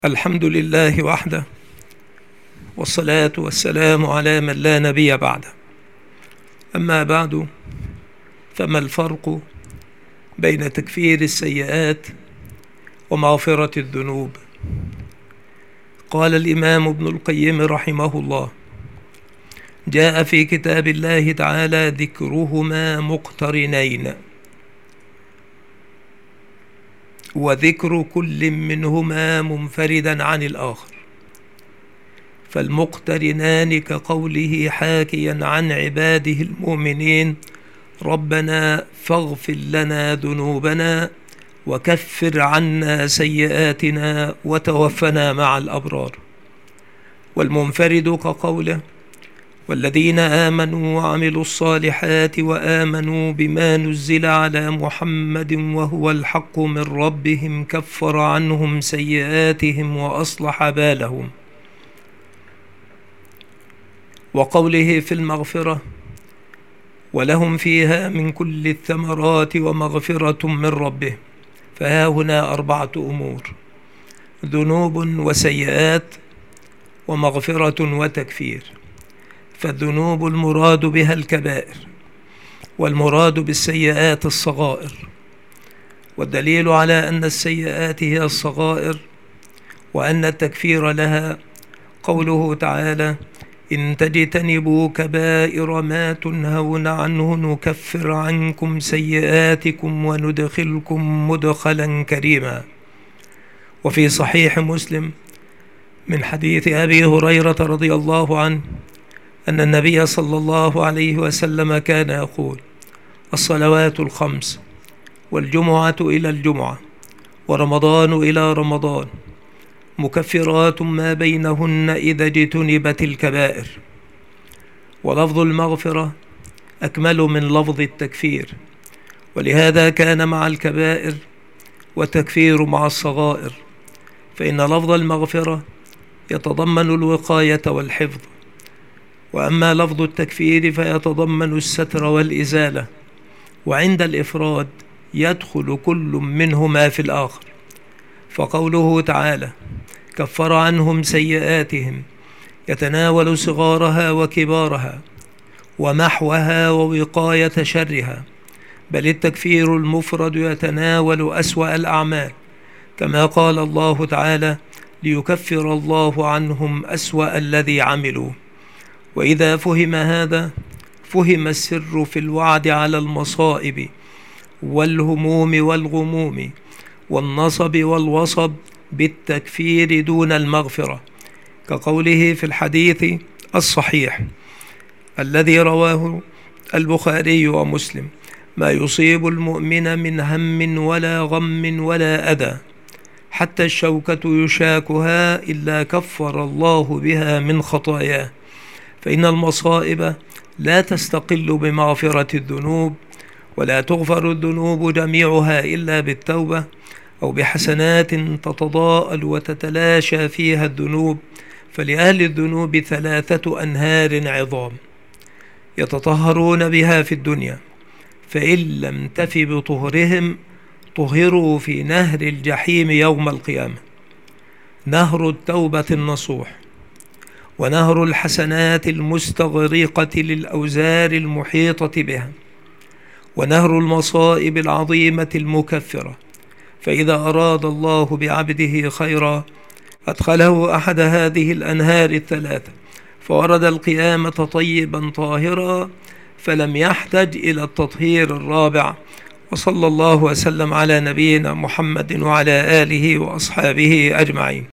الحمد لله وحده، والصلاة والسلام على من لا نبي بعده. أما بعد، فما الفرق بين تكفير السيئات ومغفرة الذنوب؟ قال الإمام ابن القيم رحمه الله: جاء في كتاب الله تعالى ذكرهما مقترنين، وذكر كل منهما منفردا عن الآخر، فالمقترنان كقوله حاكيا عن عباده المؤمنين: ربنا فاغفر لنا ذنوبنا وكفر عنا سيئاتنا وتوفنا مع الأبرار. والمنفرد كقوله: والذين آمنوا وعملوا الصالحات وآمنوا بما نزل على محمد وهو الحق من ربهم كفر عنهم سيئاتهم وأصلح بالهم. وقوله في المغفرة: ولهم فيها من كل الثمرات ومغفرة من ربهم. فها هنا 4 أمور: ذنوب وسيئات ومغفرة وتكفير. فالذنوب المراد بها الكبائر، والمراد بالسيئات الصغائر. والدليل على أن السيئات هي الصغائر وأن التكفير لها قوله تعالى: إن تجتنبوا كبائر ما تنهون عنه نكفر عنكم سيئاتكم وندخلكم مدخلا كريما. وفي صحيح مسلم من حديث أبي هريرة رضي الله عنه أن النبي صلى الله عليه وسلم كان يقول: الصلوات 5، والجمعة إلى الجمعة، ورمضان إلى رمضان، مكفرات ما بينهن إذا اجتنبت الكبائر. ولفظ المغفرة أكمل من لفظ التكفير، ولهذا كان مع الكبائر والتكفير مع الصغائر، فإن لفظ المغفرة يتضمن الوقاية والحفظ، وأما لفظ التكفير فيتضمن الستر والإزالة، وعند الإفراد يدخل كل منهما في الآخر. فقوله تعالى: كفر عنهم سيئاتهم يتناول صغارها وكبارها ومحوها ووقاية شرها، بل التكفير المفرد يتناول أسوأ الأعمال، كما قال الله تعالى: ليكفر الله عنهم أسوأ الذي عملوا. وإذا فهم هذا فهم السر في الوعد على المصائب والهموم والغموم والنصب والوصب بالتكفير دون المغفرة، كقوله في الحديث الصحيح الذي رواه البخاري ومسلم: ما يصيب المؤمن من هم ولا غم ولا أذى حتى الشوكة يشاكها إلا كفر الله بها من خطاياه. فإن المصائب لا تستقل بمغفرة الذنوب، ولا تغفر الذنوب جميعها إلا بالتوبة أو بحسنات تتضاءل وتتلاشى فيها الذنوب. فلأهل الذنوب 3 أنهار عظام يتطهرون بها في الدنيا، فإن لم تف بطهرهم طهروا في نهر الجحيم يوم القيامة: نهر التوبة النصوح، ونهر الحسنات المستغرقة للأوزار المحيطة بها، ونهر المصائب العظيمة المكفرة. فإذا أراد الله بعبده خيرا أدخله أحد هذه الأنهار 3، فورد القيامة طيبا طاهرا، فلم يحتج إلى التطهير الرابع. وصلى الله وسلم على نبينا محمد وعلى آله وأصحابه أجمعين.